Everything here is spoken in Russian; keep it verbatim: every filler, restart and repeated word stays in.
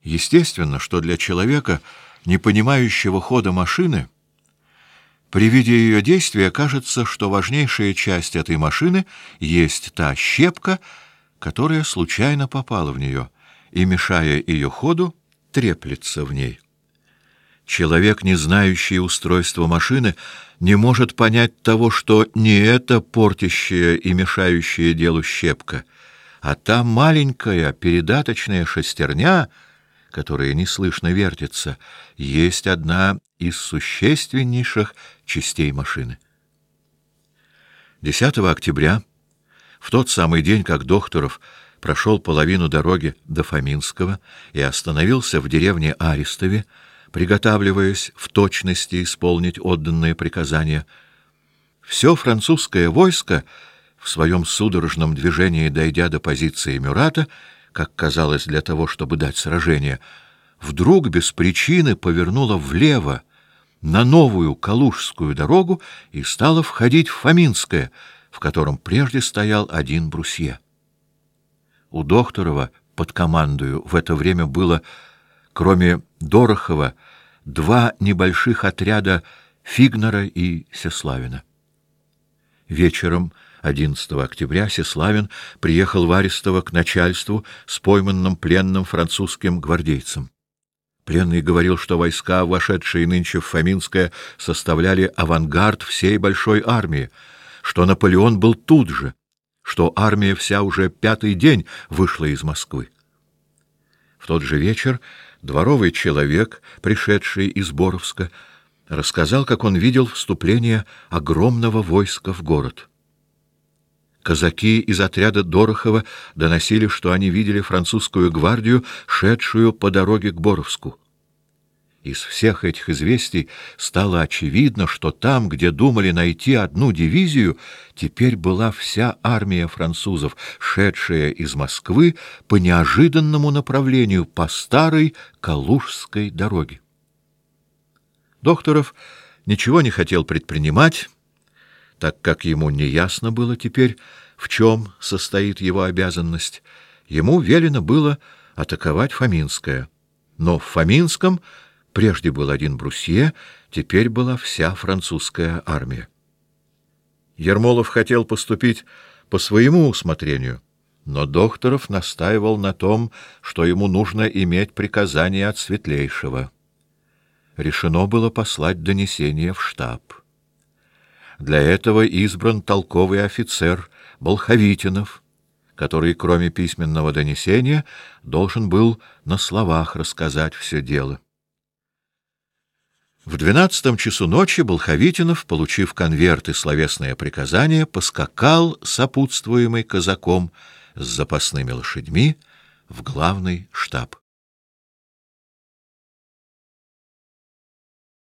Естественно, что для человека, не понимающего хода машины, при виде ее действия кажется, что важнейшая часть этой машины есть та щепка, которая случайно попала в нее и, мешая ее ходу, треплется в ней. Человек, не знающий устройства машины, не может понять того, что не это портящая и мешающая делу щепка, а та маленькая передаточная шестерня, которая неслышно вертится, есть одна из существеннейших частей машины. десятого октября, в тот самый день, как Докторов прошел половину дороги до Фоминского и остановился в деревне Арестове, приготавливаясь в точности исполнить отданные приказания, все французское войско, в своем судорожном движении дойдя до позиции Мюрата, как казалось, для того, чтобы дать сражение, вдруг без причины повернуло влево на новую Калужскую дорогу и стало входить в Фоминское, в котором прежде стоял один Брусье. У Докторова под командою в это время было, кроме Дорохова, два небольших отряда Фигнера и Сеславина. Вечером одиннадцатого октября Сеславин приехал в Арестово к начальству с пойманным пленным французским гвардейцем. Пленный говорил, что войска, вошедшие нынче в Фоминское, составляли авангард всей большой армии, что Наполеон был тут же, что армия вся уже пятый день вышла из Москвы. В тот же вечер дворовый человек, пришедший из Боровска, рассказал, как он видел вступление огромного войска в город. Казаки из отряда Дорохова доносили, что они видели французскую гвардию, шедшую по дороге к Боровску. Из всех этих известий стало очевидно, что там, где думали найти одну дивизию, теперь была вся армия французов, шедшая из Москвы по неожиданному направлению по старой Калужской дороге. Докторов ничего не хотел предпринимать, так как ему неясно было теперь, в чем состоит его обязанность. Ему велено было атаковать Фоминское, но в Фоминском прежде был один Брусье, теперь была вся французская армия. Ермолов хотел поступить по своему усмотрению, но Докторов настаивал на том, что ему нужно иметь приказание от Светлейшего. Решено было послать донесение в штаб. Для этого избран толковый офицер Болховитинов, который, кроме письменного донесения, должен был на словах рассказать все дело. В двенадцатом часу ночи Болховитинов, получив конверт и словесное приказание, поскакал, сопутствуемый казаком, с запасными лошадьми в главный штаб.